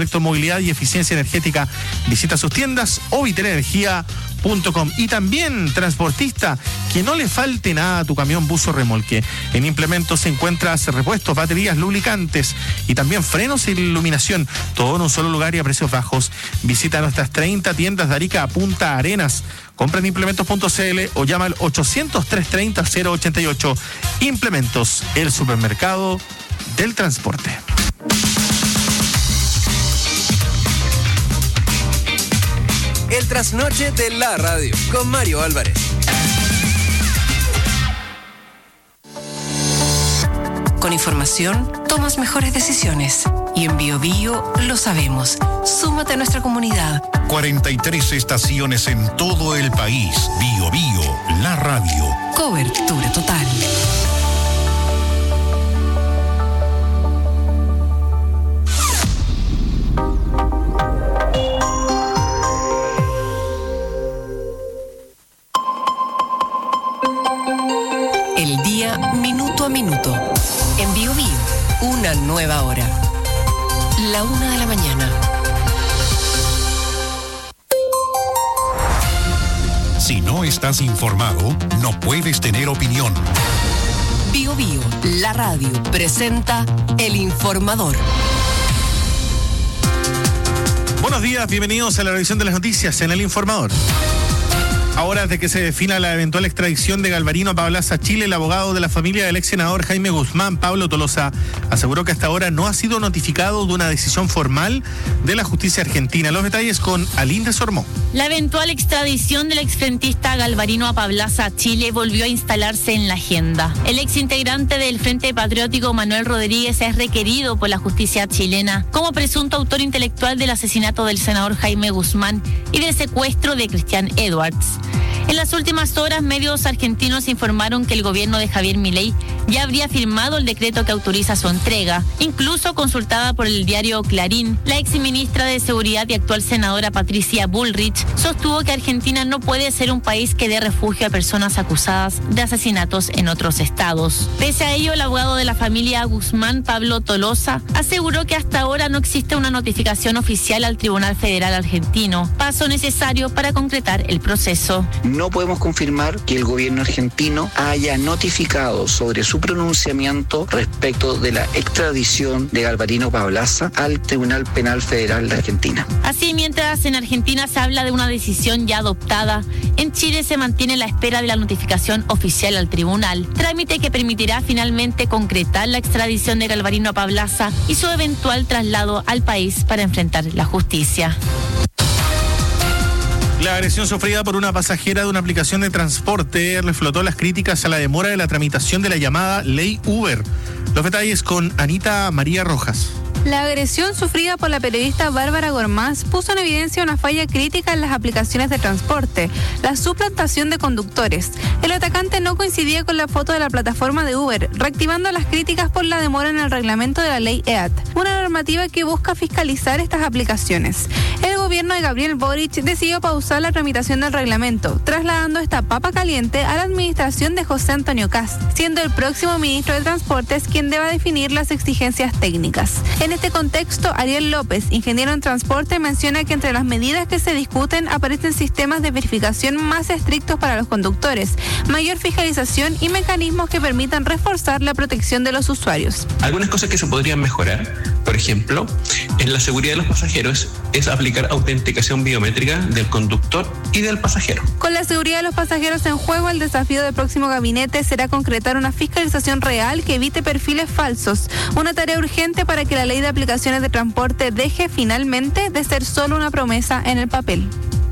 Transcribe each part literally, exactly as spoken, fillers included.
electromovilidad y eficiencia energética. Visita sus tiendas o vitelenergia punto com. Y también, transportista, que no le falte nada a tu camión, bus o remolque. En Implementos encuentras repuestos, baterías, lubricantes y también frenos e iluminación. Todo en un solo lugar y a precios bajos. Visita nuestras treinta tiendas de Arica a Punta Arenas. Compra en implementos punto c l o llama al ochocientos, trescientos treinta, cero ochenta y ocho. Implementos, el supermercado del transporte. El trasnoche de la radio con Mario Álvarez. Con información tomas mejores decisiones y en Bio Bio lo sabemos. Súmate a nuestra comunidad. cuarenta y tres estaciones en todo el país. Bio Bio, la radio. Cobertura total. El día minuto a minuto. En Bio Bio, una nueva hora. La una de la mañana. Si no estás informado, no puedes tener opinión. Bio Bio, la radio, presenta El Informador. Buenos días, bienvenidos a la revisión de las noticias en El Informador. A horas de que se defina la eventual extradición de Galvarino Pablaza a Chile, el abogado de la familia del ex senador Jaime Guzmán, Pablo Tolosa, aseguró que hasta ahora no ha sido notificado de una decisión formal de la justicia argentina. Los detalles con Alinda Sormó. La eventual extradición del exfrentista Galvarino Pablaza a Chile volvió a instalarse en la agenda. El ex integrante del Frente Patriótico Manuel Rodríguez es requerido por la justicia chilena como presunto autor intelectual del asesinato del senador Jaime Guzmán y del secuestro de Cristian Edwards. En las últimas horas, medios argentinos informaron que el gobierno de Javier Milei ya habría firmado el decreto que autoriza su entrega. Incluso consultada por el diario Clarín, la exministra de Seguridad y actual senadora Patricia Bullrich sostuvo que Argentina no puede ser un país que dé refugio a personas acusadas de asesinatos en otros estados. Pese a ello, el abogado de la familia Guzmán, Pablo Tolosa, aseguró que hasta ahora no existe una notificación oficial al Tribunal Federal argentino, paso necesario para concretar el proceso. No podemos confirmar que el gobierno argentino haya notificado sobre su pronunciamiento respecto de la extradición de Galvarino Pablaza al Tribunal Penal Federal de Argentina. Así, mientras en Argentina se habla de una decisión ya adoptada, en Chile se mantiene la espera de la notificación oficial al tribunal, trámite que permitirá finalmente concretar la extradición de Galvarino Pablaza y su eventual traslado al país para enfrentar la justicia. La agresión sufrida por una pasajera de una aplicación de transporte reflotó las críticas a la demora de la tramitación de la llamada Ley Uber. Los detalles con Anita María Rojas. La agresión sufrida por la periodista Bárbara Gormaz puso en evidencia una falla crítica en las aplicaciones de transporte, la suplantación de conductores. El atacante no coincidía con la foto de la plataforma de Uber, reactivando las críticas por la demora en el reglamento de la ley E A T, una normativa que busca fiscalizar estas aplicaciones. El gobierno de Gabriel Boric decidió pausar la tramitación del reglamento, trasladando esta papa caliente a la administración de José Antonio Kast, siendo el próximo ministro de Transportes quien deba definir las exigencias técnicas. En este contexto, Ariel López, ingeniero en transporte, menciona que entre las medidas que se discuten aparecen sistemas de verificación más estrictos para los conductores, mayor fiscalización y mecanismos que permitan reforzar la protección de los usuarios. Algunas cosas que se podrían mejorar, por ejemplo, en la seguridad de los pasajeros, es aplicar autenticación biométrica del conductor y del pasajero. Con la seguridad de los pasajeros en juego, el desafío del próximo gabinete será concretar una fiscalización real que evite perfiles falsos, una tarea urgente para que la ley de aplicaciones de transporte deje finalmente de ser solo una promesa en el papel.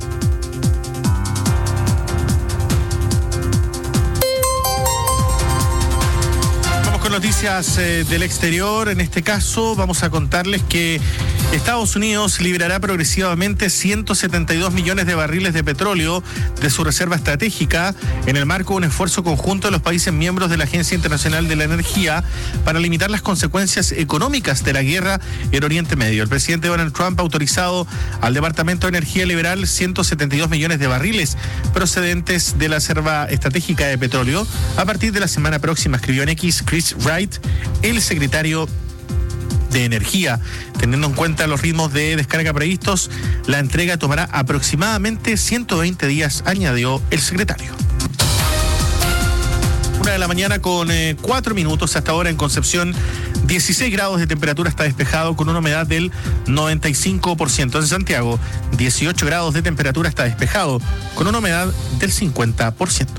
Vamos con noticias eh, del exterior. En este caso vamos a contarles que Estados Unidos liberará progresivamente ciento setenta y dos millones de barriles de petróleo de su reserva estratégica en el marco de un esfuerzo conjunto de los países miembros de la Agencia Internacional de la Energía para limitar las consecuencias económicas de la guerra en Oriente Medio. El presidente Donald Trump ha autorizado al Departamento de Energía liberar ciento setenta y dos millones de barriles procedentes de la reserva estratégica de petróleo a partir de la semana próxima, escribió en X Chris Wright, el secretario de energía. Teniendo en cuenta los ritmos de descarga previstos, la entrega tomará aproximadamente ciento veinte días, añadió el secretario. Una de la mañana con eh, cuatro minutos. Hasta ahora en Concepción, dieciséis grados de temperatura, está despejado con una humedad del noventa y cinco por ciento. En Santiago, dieciocho grados de temperatura, está despejado con una humedad del cincuenta por ciento.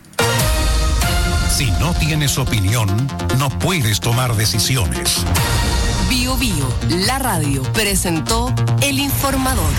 Si no tienes opinión, no puedes tomar decisiones. Bio Bio, la radio, presentó El Informador.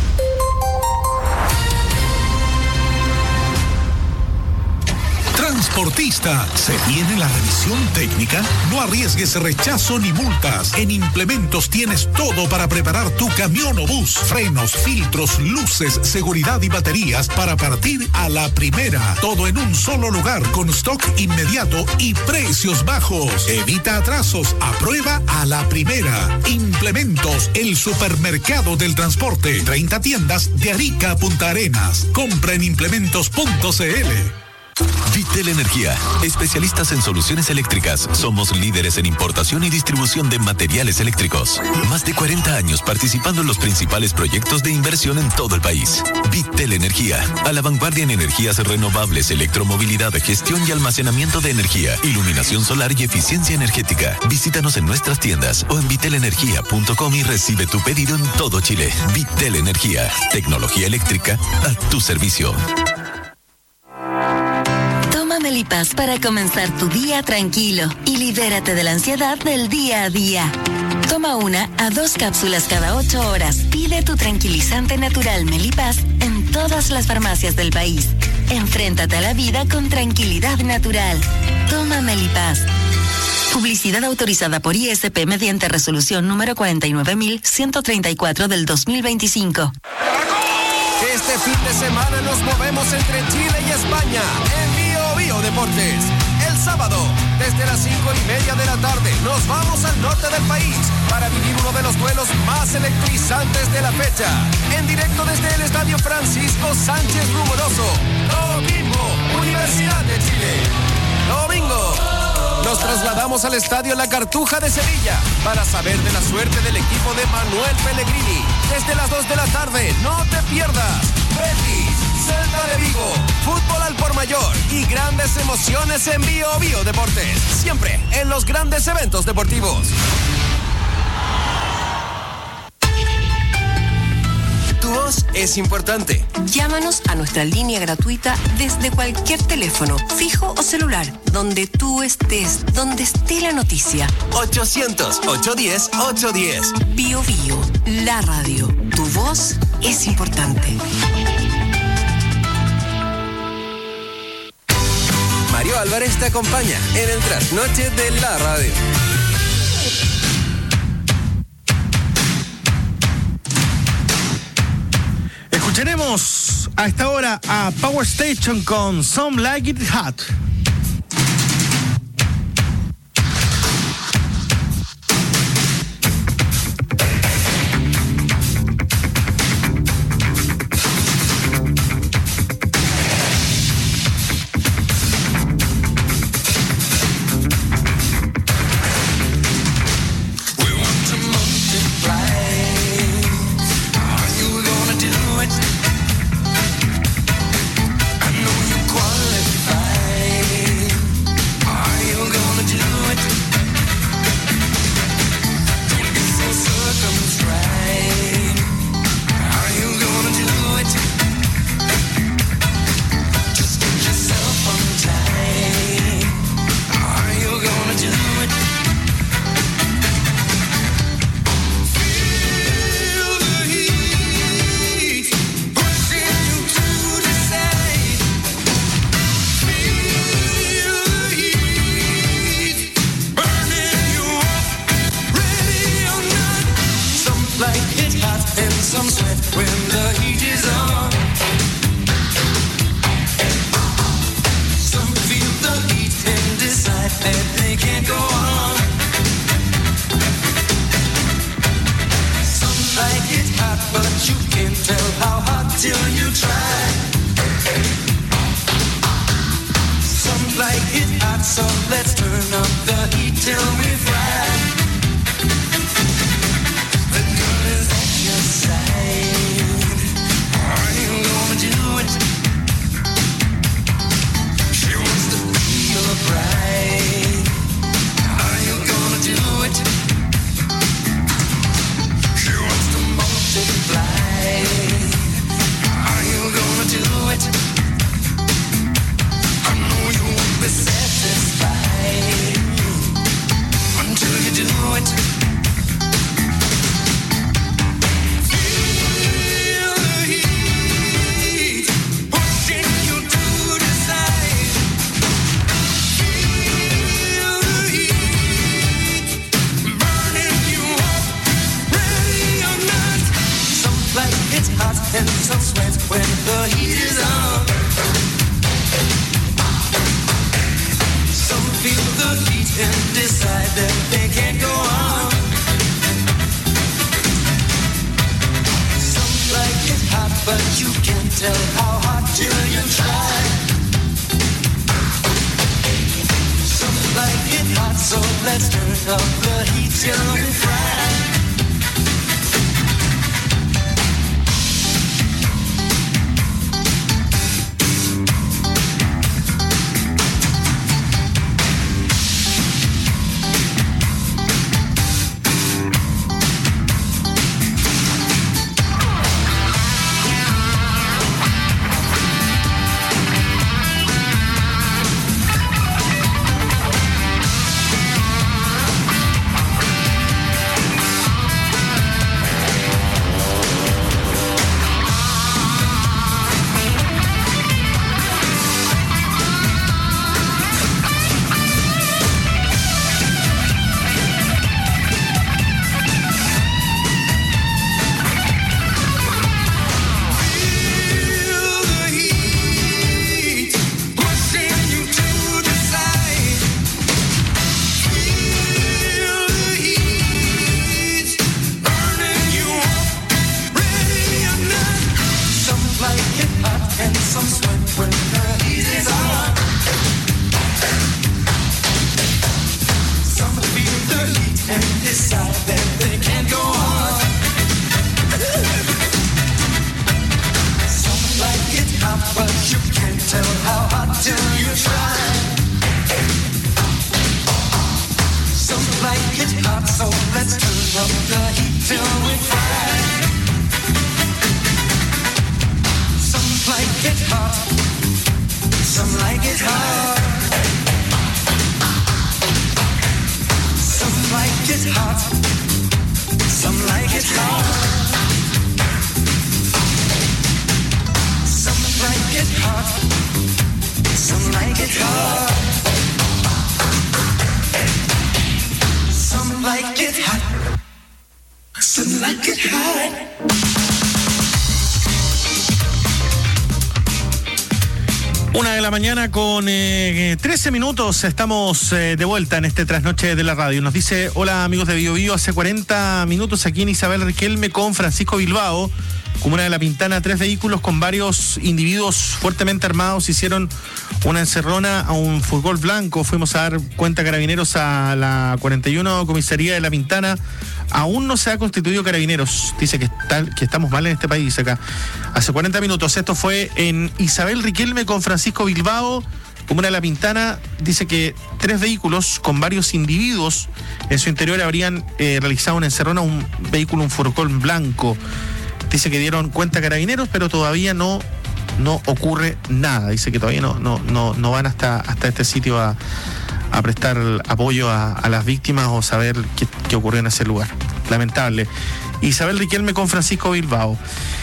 Transportista, ¿se viene la revisión técnica? No arriesgues rechazo ni multas. En Implementos tienes todo para preparar tu camión o bus. Frenos, filtros, luces, seguridad y baterías para partir a la primera. Todo en un solo lugar con stock inmediato y precios bajos. Evita atrasos, aprueba a la primera. Implementos, el supermercado del transporte. treinta tiendas de Arica a Punta Arenas. Compra en implementos punto c l. Vitel Energía, especialistas en soluciones eléctricas. Somos líderes en importación y distribución de materiales eléctricos. Más de cuarenta años participando en los principales proyectos de inversión en todo el país. Vitel Energía, a la vanguardia en energías renovables, electromovilidad, gestión y almacenamiento de energía, iluminación solar y eficiencia energética. Visítanos en nuestras tiendas o en vitel energía punto com y recibe tu pedido en todo Chile. Vitel Energía, tecnología eléctrica a tu servicio. Melipaz para comenzar tu día tranquilo y libérate de la ansiedad del día a día. Toma una a dos cápsulas cada ocho horas. Pide tu tranquilizante natural Melipaz en todas las farmacias del país. Enfréntate a la vida con tranquilidad natural. Toma Melipaz. Publicidad autorizada por I S P mediante resolución número cuarenta y nueve mil ciento treinta y cuatro del dos mil veinticinco. Este fin de semana nos movemos entre Chile y España en Bio Bio Deportes. El sábado, desde las cinco y media de la tarde, nos vamos al norte del país para vivir uno de los duelos más electrizantes de la fecha. En directo desde el Estadio Francisco Sánchez Rumoroso. Domingo, Universidad de Chile. Domingo, nos trasladamos al Estadio La Cartuja de Sevilla para saber de la suerte del equipo de Manuel Pellegrini. Desde las dos de la tarde, no te pierdas. Betis, Celta de Vigo, fútbol al por mayor y grandes emociones en Bio Bio Deportes. Siempre en los grandes eventos deportivos. Tu voz es importante. Llámanos a nuestra línea gratuita desde cualquier teléfono, fijo o celular, donde tú estés, donde esté la noticia. ochocientos, ochocientos diez, ochocientos diez. Bio Bio, la radio. Tu voz es importante. Mario Álvarez te acompaña en el trasnoche de la radio. Escucharemos a esta hora a Power Station con Some Like It Hot. So let's turn up the heat till we fry. hot and some sweat when the heat is on. Some feel the heat and decide that they can't go on. Some like it hot, but you can't tell how hot till you try. Some like it hot, so let's turn up the heat till we fry. Una de la mañana con eh, trece minutos, estamos eh, de vuelta en este trasnoche de la radio. Nos dice, hola amigos de Bio Bio, hace cuarenta minutos aquí en Isabel Riquelme con Francisco Bilbao, comuna de La Pintana, tres vehículos con varios individuos fuertemente armados hicieron una encerrona a un furgón blanco. Fuimos a dar cuenta carabineros a la cuarenta y uno comisaría de La Pintana. Aún no se ha constituido carabineros. Dice que, está, que estamos mal en este país acá. Hace cuarenta minutos. Esto fue en Isabel Riquelme con Francisco Bilbao, comuna de La Pintana. Dice que tres vehículos con varios individuos en su interior habrían eh, realizado una encerrona a un vehículo, un furgón blanco. Dice que dieron cuenta carabineros, pero todavía no, no ocurre nada. Dice que todavía no, no, no, no van hasta, hasta este sitio a... a prestar apoyo a, a las víctimas o saber qué, qué ocurrió en ese lugar. Lamentable. Isabel Riquelme con Francisco Bilbao.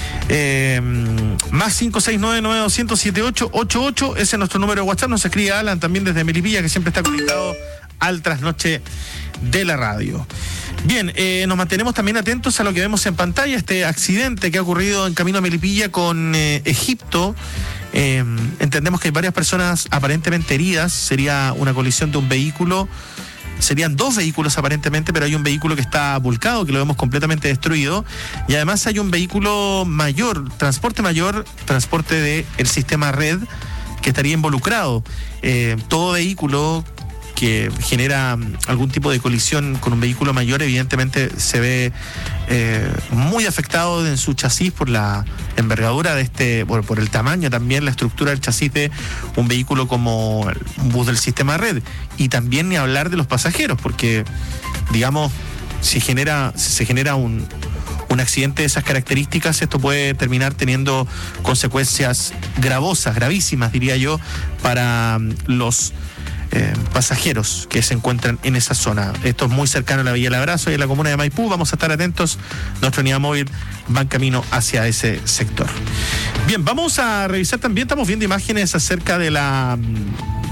Eh, más cinco seis nueve nueve dos cero cero siete ocho ocho ocho, ese es nuestro número de WhatsApp. Nos escribe Alan también desde Melipilla, que siempre está conectado al trasnoche de la radio. Bien, eh, nos mantenemos también atentos a lo que vemos en pantalla, este accidente que ha ocurrido en camino a Melipilla con eh, Egipto. Eh, entendemos que hay varias personas aparentemente heridas. Sería una colisión de un vehículo, serían dos vehículos aparentemente, pero hay un vehículo que está volcado, que lo vemos completamente destruido, y además hay un vehículo mayor, transporte mayor, transporte del sistema red, que estaría involucrado. Eh, todo vehículo que genera algún tipo de colisión con un vehículo mayor, evidentemente se ve eh, muy afectado en su chasis por la envergadura de este, por, por el tamaño también, la estructura del chasis de un vehículo como un bus del sistema red. Y también ni hablar de los pasajeros, porque digamos, si genera, si se genera un un accidente de esas características, esto puede terminar teniendo consecuencias gravosas, gravísimas, diría yo, para los Eh, pasajeros que se encuentran en esa zona. Esto es muy cercano a la Villa El Abrazo y a la comuna de Maipú. Vamos a estar atentos. Nuestra unidad móvil va en camino hacia ese sector. Bien, vamos a revisar también, estamos viendo imágenes acerca de la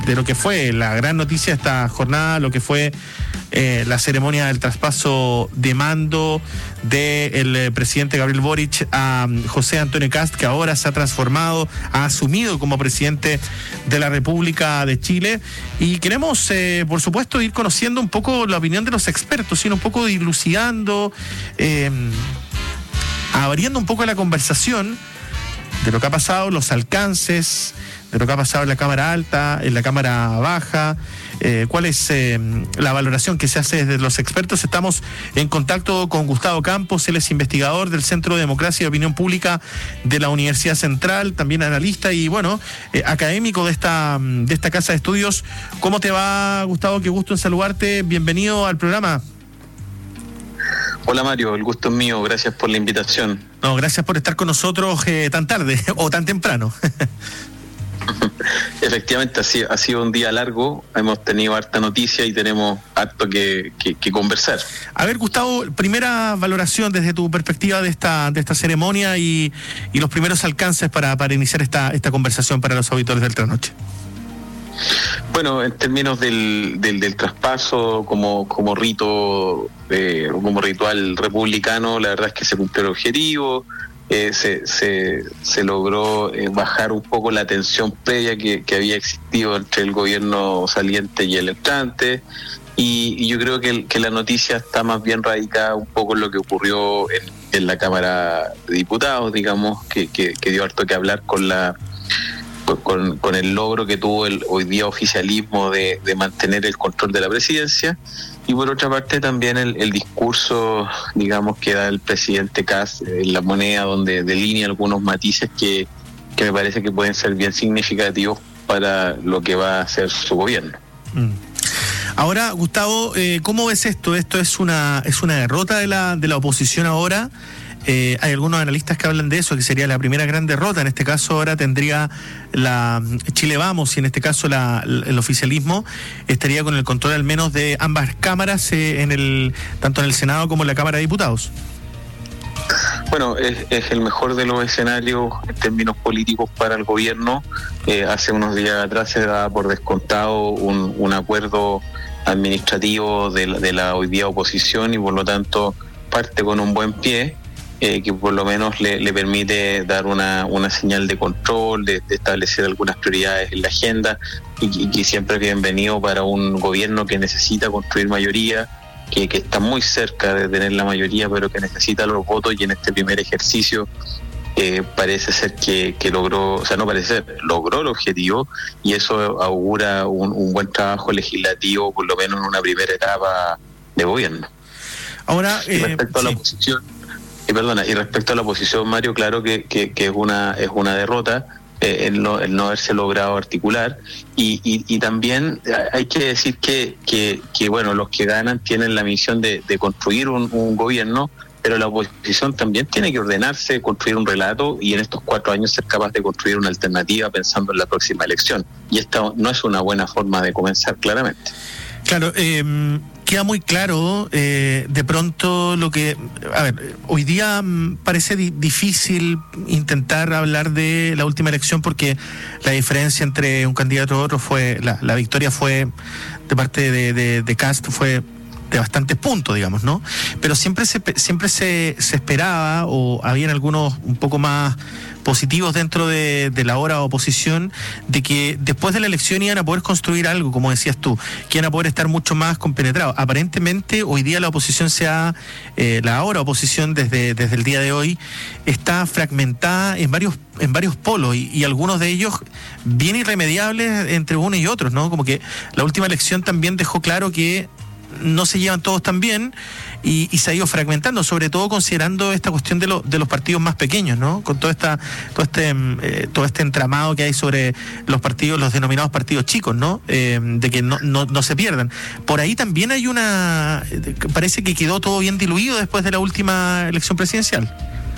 de lo que fue la gran noticia de esta jornada, lo que fue eh, la ceremonia del traspaso de mando del eh, presidente Gabriel Boric a um, José Antonio Kast, que ahora se ha transformado, ha asumido como presidente de la República de Chile. Y queremos, eh, por supuesto, ir conociendo un poco la opinión de los expertos, sino un poco dilucidando, eh, abriendo un poco la conversación de lo que ha pasado, los alcances, de lo que ha pasado en la Cámara Alta, en la Cámara Baja, eh, cuál es eh, la valoración que se hace desde los expertos. Estamos en contacto con Gustavo Campos, él es investigador del Centro de Democracia y Opinión Pública de la Universidad Central, también analista y, bueno, eh, académico de esta, de esta casa de estudios. ¿Cómo te va, Gustavo? Qué gusto en saludarte. Bienvenido al programa. Hola Mario, el gusto es mío, gracias por la invitación. No, gracias por estar con nosotros eh, tan tarde o tan temprano. Efectivamente, ha sido, ha sido un día largo, hemos tenido harta noticia y tenemos harto que, que, que conversar. A ver, Gustavo, primera valoración desde tu perspectiva de esta de esta ceremonia y, y los primeros alcances para, para iniciar esta, esta conversación para los auditores del Trasnoche. Bueno, en términos del, del, del traspaso como, como rito, eh, como ritual republicano, la verdad es que se cumplió el objetivo, eh, se, se, se logró eh, bajar un poco la tensión previa que, que había existido entre el gobierno saliente y el entrante, y, y yo creo que, que la noticia está más bien radicada un poco en lo que ocurrió en, en la Cámara de Diputados, digamos, que, que, que dio harto que hablar con la Con, con el logro que tuvo el hoy día oficialismo de, de mantener el control de la presidencia, y por otra parte también el, el discurso, digamos, que da el presidente Kast en La Moneda, donde delinea algunos matices que, que me parece que pueden ser bien significativos para lo que va a ser su gobierno. Mm. Ahora, Gustavo, eh, ¿cómo ves esto? ¿Esto es una es una derrota de la de la oposición ahora? Eh, hay algunos analistas que hablan de eso, que sería la primera gran derrota. En este caso ahora tendría la Chile Vamos, y en este caso la, el oficialismo estaría con el control al menos de ambas cámaras, eh, en el tanto en el Senado como en la Cámara de Diputados. Bueno, es, es el mejor de los escenarios en términos políticos para el gobierno. Eh, hace unos días atrás se daba por descontado un, un acuerdo administrativo de la, de la hoy día oposición, y por lo tanto parte con un buen pie. Eh, que por lo menos le, le permite dar una, una señal de control, de, de establecer algunas prioridades en la agenda, y, y que siempre es bienvenido para un gobierno que necesita construir mayoría, que, que está muy cerca de tener la mayoría, pero que necesita los votos, y en este primer ejercicio eh, parece ser que, que logró, o sea, no parece ser, logró el objetivo, y eso augura un, un buen trabajo legislativo, por lo menos en una primera etapa de gobierno. Ahora, eh, y respecto a la sí. oposición, Y perdona, y respecto a la oposición, Mario, claro que, que, que es una es una derrota eh, el, no, el no haberse logrado articular, y, y, y también hay que decir que, que, que bueno, los que ganan tienen la misión de, de construir un, un gobierno, pero la oposición también tiene que ordenarse, construir un relato, y en estos cuatro años ser capaz de construir una alternativa pensando en la próxima elección, y esta no es una buena forma de comenzar, claramente. Claro, eh, queda muy claro eh, de pronto lo que... A ver, hoy día mm, parece di- difícil intentar hablar de la última elección, porque la diferencia entre un candidato y otro fue... La, la victoria fue, de parte de, de, de Kast, fue de bastantes puntos, digamos, ¿no? Pero siempre se siempre se, se esperaba, o habían algunos un poco más positivos dentro de, de la ahora oposición, de que después de la elección iban a poder construir algo, como decías tú, que iban a poder estar mucho más compenetrados. Aparentemente hoy día la oposición se ha, eh, la ahora oposición desde, desde el día de hoy está fragmentada en varios en varios polos, y, y algunos de ellos bien irremediables entre unos y otros, ¿no? Como que la última elección también dejó claro que no se llevan todos tan bien, y, y se ha ido fragmentando, sobre todo considerando esta cuestión de, lo, de los partidos más pequeños, ¿no? Con todo esta todo este eh, todo este entramado que hay sobre los partidos, los denominados partidos chicos, ¿no? Eh, de que no, no, no se pierdan. Por ahí también hay una... Parece que quedó todo bien diluido después de la última elección presidencial.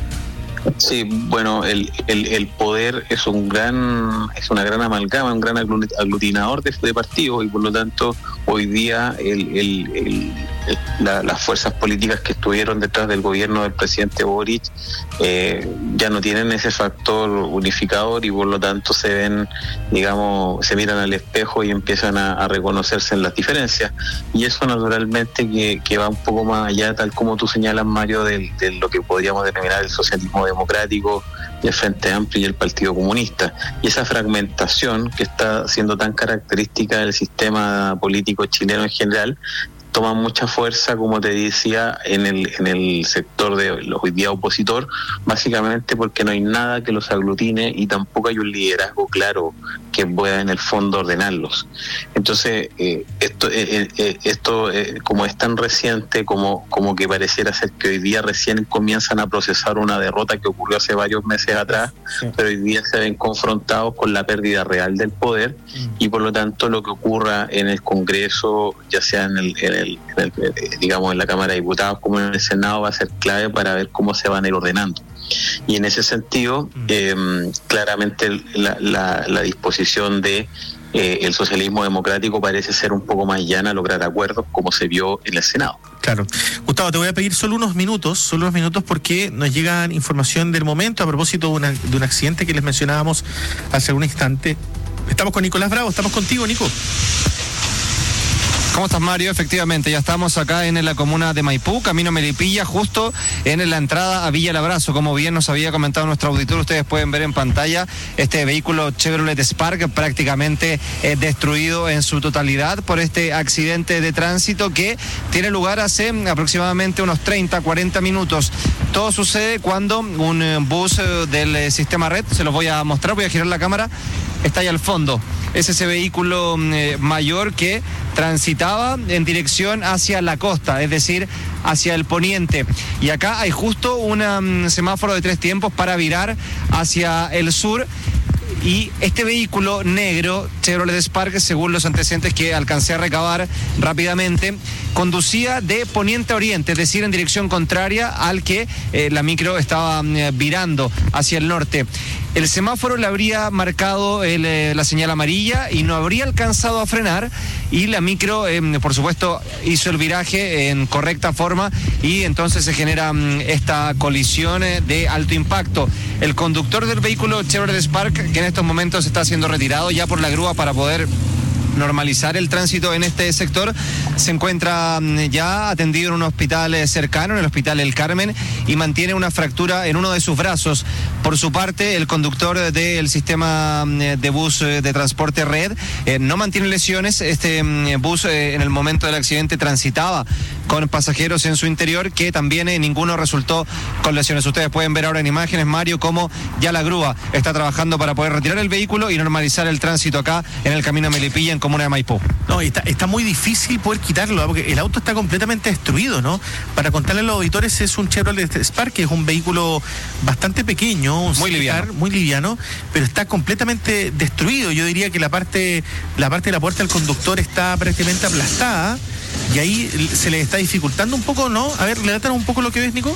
Sí, bueno, el, el, el poder es un gran es una gran amalgama, un gran aglutinador de, de partidos, y por lo tanto hoy día el, el, el, la, las fuerzas políticas que estuvieron detrás del gobierno del presidente Boric eh, ya no tienen ese factor unificador y por lo tanto se ven, digamos, se miran al espejo y empiezan a, a reconocerse en las diferencias. Y eso naturalmente que, que va un poco más allá, tal como tú señalas, Mario, de, de lo que podríamos denominar el socialismo democrático, y el Frente Amplio y el Partido Comunista. Y esa fragmentación que está siendo tan característica del sistema político chileno en general, toma mucha fuerza, como te decía, en el en el sector de los hoy día opositor, básicamente porque no hay nada que los aglutine y tampoco hay un liderazgo claro que pueda en el fondo ordenarlos. Entonces, eh, esto eh, eh, esto eh, como es tan reciente, como como que pareciera ser que hoy día recién comienzan a procesar una derrota que ocurrió hace varios meses atrás, sí. Pero hoy día se ven confrontados con la pérdida real del poder, mm. y por lo tanto lo que ocurra en el Congreso, ya sea en el, en el, en el digamos en la Cámara de Diputados como en el Senado, va a ser clave para ver cómo se van a ir ordenando. Y en ese sentido, eh, claramente la, la, la disposición de eh, el socialismo democrático parece ser un poco más llana a lograr acuerdos, como se vio en el Senado. Claro. Gustavo, te voy a pedir solo unos minutos, solo unos minutos porque nos llegan información del momento a propósito de, una, de un accidente que les mencionábamos hace un instante. Estamos con Nicolás Bravo, estamos contigo, Nico. ¿Cómo estás, Mario? Efectivamente, ya estamos acá en la comuna de Maipú, camino Melipilla, justo en la entrada a Villa El Abrazo. Como bien nos había comentado nuestro auditor, ustedes pueden ver en pantalla este vehículo Chevrolet Spark prácticamente eh, destruido en su totalidad por este accidente de tránsito que tiene lugar hace aproximadamente unos treinta, cuarenta minutos. Todo sucede cuando un eh, bus eh, del eh, sistema Red, se los voy a mostrar, voy a girar la cámara, está ahí al fondo. Es ese vehículo eh, mayor que transitaba en dirección hacia la costa, es decir, hacia el poniente. Y acá hay justo un um, semáforo de tres tiempos para virar hacia el sur. Y este vehículo negro, Chevrolet Spark, según los antecedentes que alcancé a recabar rápidamente, conducía de poniente a oriente, es decir, en dirección contraria al que eh, la micro estaba eh, virando hacia el norte. El semáforo le habría marcado el, eh, la señal amarilla y no habría alcanzado a frenar, y la micro, eh, por supuesto, hizo el viraje en correcta forma y entonces se genera um, esta colisión eh, de alto impacto. El conductor del vehículo Chevrolet Spark, que en estos momentos está siendo retirado ya por la grúa para poder normalizar el tránsito en este sector, se encuentra ya atendido en un hospital cercano, en el Hospital El Carmen, y mantiene una fractura en uno de sus brazos. Por su parte, el conductor del sistema de bus de transporte Red eh, no mantiene lesiones. Este bus eh, en el momento del accidente transitaba con pasajeros en su interior, que también eh, ninguno resultó con lesiones. Ustedes pueden ver ahora en imágenes, Mario, cómo ya la grúa está trabajando para poder retirar el vehículo y normalizar el tránsito acá en el camino Melipilla, en comuna de Maipú. No, está, está muy difícil poder quitarlo, ¿eh? Porque el auto está completamente destruido, ¿no? Para contarle a los auditores, es un Chevrolet Spark, que es un vehículo bastante pequeño, un muy liviano, car, muy liviano, pero está completamente destruido. Yo diría que la parte, la parte de la puerta del conductor está prácticamente aplastada, y ahí se le está dificultando un poco, ¿no? A ver, relátanos un poco lo que ves, Nico.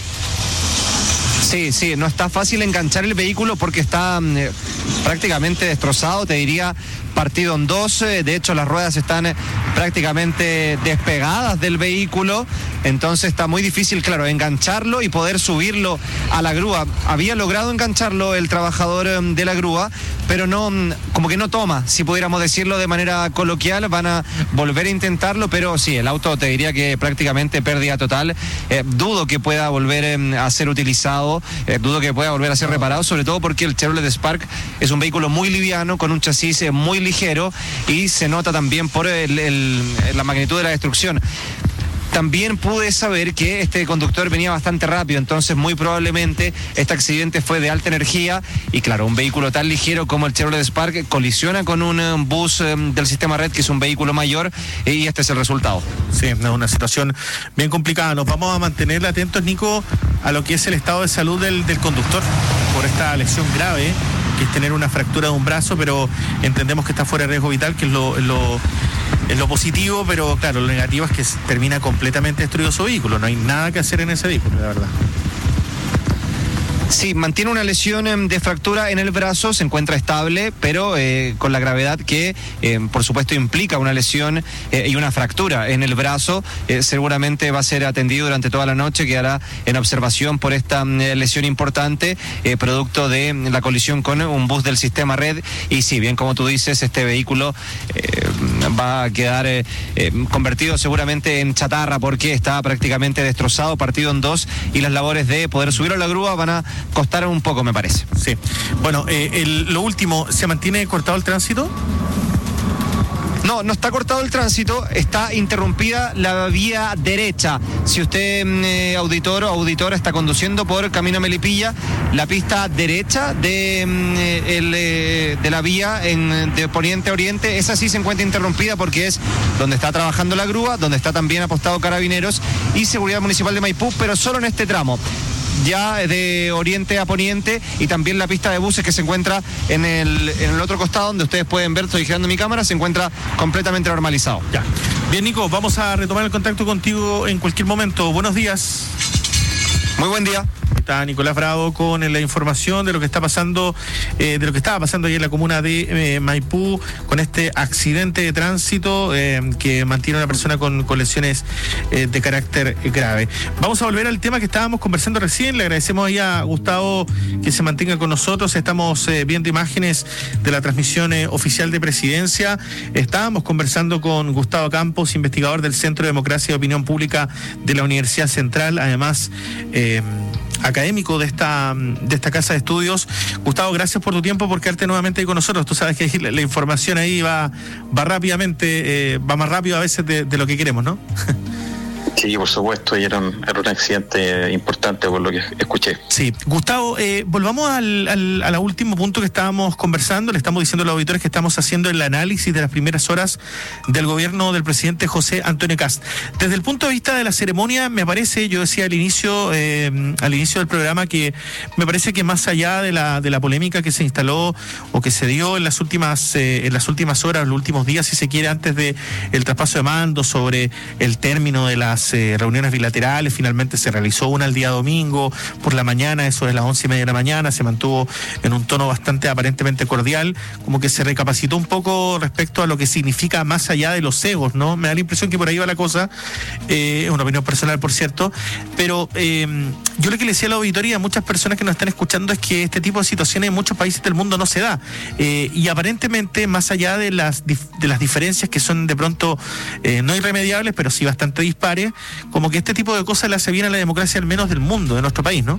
Sí, sí, no está fácil enganchar el vehículo porque está eh, prácticamente destrozado, te diría partido en dos. De hecho, las ruedas están eh, prácticamente despegadas del vehículo, entonces está muy difícil, claro, engancharlo y poder subirlo a la grúa. Había logrado engancharlo el trabajador eh, de la grúa, pero no, como que no toma, si pudiéramos decirlo de manera coloquial. Van a volver a intentarlo, pero sí, el auto te diría que prácticamente pérdida total. Eh, dudo que pueda volver eh, a ser utilizado, eh, dudo que pueda volver a ser reparado, sobre todo porque el Chevrolet Spark es un vehículo muy liviano, con un chasis eh, muy ligero, y se nota también por el, el, la magnitud de la destrucción. También pude saber que este conductor venía bastante rápido, entonces muy probablemente este accidente fue de alta energía, y claro, un vehículo tan ligero como el Chevrolet Spark colisiona con un um, bus um, del sistema Red, que es un vehículo mayor, y este es el resultado. Sí, es una situación bien complicada. Nos vamos a mantener atentos, Nico, a lo que es el estado de salud del, del conductor por esta lesión grave, que es tener una fractura de un brazo, pero entendemos que está fuera de riesgo vital, que es lo, lo, es lo positivo, pero claro, lo negativo es que termina completamente destruido su vehículo. No hay nada que hacer en ese vehículo, la verdad. Sí, mantiene una lesión eh, de fractura en el brazo, se encuentra estable, pero eh, con la gravedad que, eh, por supuesto, implica una lesión eh, y una fractura en el brazo. Eh, seguramente va a ser atendido durante toda la noche, quedará en observación por esta eh, lesión importante, eh, producto de la colisión con un bus del sistema Red. Y sí, bien como tú dices, este vehículo eh, va a quedar eh, eh, convertido seguramente en chatarra, porque está prácticamente destrozado, partido en dos, y las labores de poder subirlo a la grúa van a costar un poco, me parece. Sí. Bueno, eh, el, lo último, ¿se mantiene cortado el tránsito? No, no está cortado el tránsito, está interrumpida la vía derecha. Si usted, eh, auditor o auditora, está conduciendo por Camino Melipilla, la pista derecha de, eh, el, eh, de la vía en, de poniente a oriente, esa sí se encuentra interrumpida porque es donde está trabajando la grúa, donde está también apostado Carabineros y Seguridad Municipal de Maipú, pero solo en este tramo. Ya de oriente a poniente, y también la pista de buses que se encuentra en el, en el otro costado, donde ustedes pueden ver, estoy girando mi cámara, se encuentra completamente normalizado. Ya. Bien, Nico, vamos a retomar el contacto contigo en cualquier momento. Buenos días. Muy buen día. Está Nicolás Bravo con la información de lo que está pasando, eh, de lo que estaba pasando ahí en la comuna de eh, Maipú, con este accidente de tránsito eh, que mantiene a una persona con, con lesiones eh, de carácter grave. Vamos a volver al tema que estábamos conversando recién. Le agradecemos ahí a Gustavo que se mantenga con nosotros. Estamos eh, viendo imágenes de la transmisión eh, oficial de Presidencia. Estábamos conversando con Gustavo Campos, investigador del Centro de Democracia y Opinión Pública de la Universidad Central, además eh, académico de esta de esta casa de estudios. Gustavo, gracias por tu tiempo, por quedarte nuevamente ahí con nosotros. Tú sabes que ahí la, la información ahí va va rápidamente, eh, va más rápido a veces de, de lo que queremos, ¿no? Sí, por supuesto, y era un, era un accidente importante por lo que escuché. Sí, Gustavo, eh, volvamos al, al, al último punto que estábamos conversando. Le estamos diciendo a los auditores que estamos haciendo el análisis de las primeras horas del gobierno del presidente José Antonio Kast. Desde el punto de vista de la ceremonia, me parece, yo decía al inicio, eh, al inicio del programa, que me parece que más allá de la de la polémica que se instaló o que se dio en las últimas eh, en las últimas horas, los últimos días, si se quiere, antes de el traspaso de mando, sobre el término de las eh, reuniones bilaterales, finalmente se realizó una el día domingo por la mañana, eso de las once y media de la mañana, se mantuvo en un tono bastante aparentemente cordial, como que se recapacitó un poco respecto a lo que significa más allá de los egos, ¿no? Me da la impresión que por ahí va la cosa, es eh, una opinión personal, por cierto, pero eh, yo lo que le decía a la auditoría a muchas personas que nos están escuchando es que este tipo de situaciones en muchos países del mundo no se da, eh, y aparentemente, más allá de las de las diferencias que son de pronto eh, no irremediables, pero sí bastante dispares, como que este tipo de cosas le hace bien a la democracia, al menos del mundo, de nuestro país, ¿no?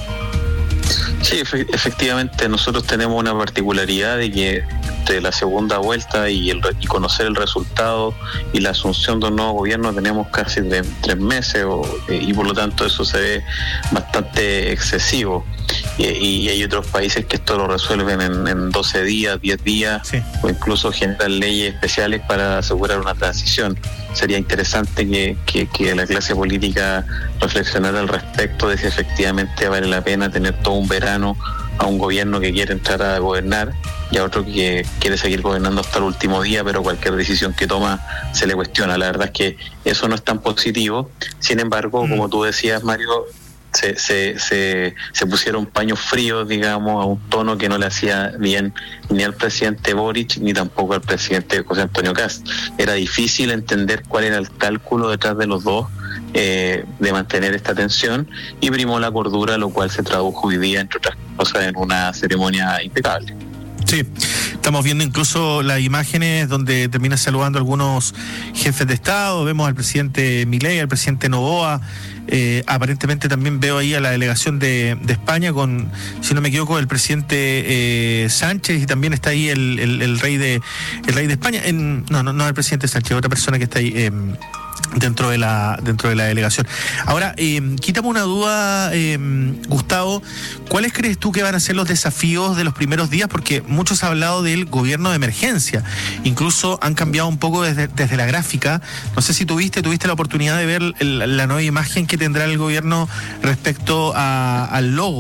Sí, efectivamente, nosotros tenemos una particularidad de que de la segunda vuelta y, el, y conocer el resultado y la asunción de un nuevo gobierno tenemos casi de, tres meses o, y por lo tanto eso se ve bastante excesivo. Y, y hay otros países que esto lo resuelven en, en doce días, diez días, sí, o incluso generan leyes especiales para asegurar una transición. Sería interesante que, que, que la clase política reflexionara al respecto de si efectivamente vale la pena tener todo un verano a un gobierno que quiere entrar a gobernar y a otro que quiere seguir gobernando hasta el último día, pero cualquier decisión que toma se le cuestiona. La verdad es que eso no es tan positivo. Sin embargo, mm. como tú decías, Mario, Se, se, se, se pusieron paños fríos, digamos, a un tono que no le hacía bien ni al presidente Boric ni tampoco al presidente José Antonio Kast. Era difícil entender cuál era el cálculo detrás de los dos, eh, de mantener esta tensión, y primó la cordura, lo cual se tradujo hoy día, entre otras cosas, en una ceremonia impecable. Sí, estamos viendo incluso las imágenes donde termina saludando a algunos jefes de Estado. Vemos al presidente Milei, al presidente Noboa. Eh, aparentemente también veo ahí a la delegación de, de España con, si no me equivoco, el presidente eh, Sánchez, y también está ahí el, el, el rey de el rey de España. En, no, no, no el presidente Sánchez, otra persona que está ahí eh, dentro de la dentro de la delegación. Ahora, eh, quítame una duda, eh, Gustavo, ¿cuáles crees tú que van a ser los desafíos de los primeros días? Porque muchos han hablado del gobierno de emergencia, incluso han cambiado un poco desde, desde la gráfica. No sé si tuviste tuviste la oportunidad de ver el, la nueva imagen que tendrá el gobierno respecto a, al logo.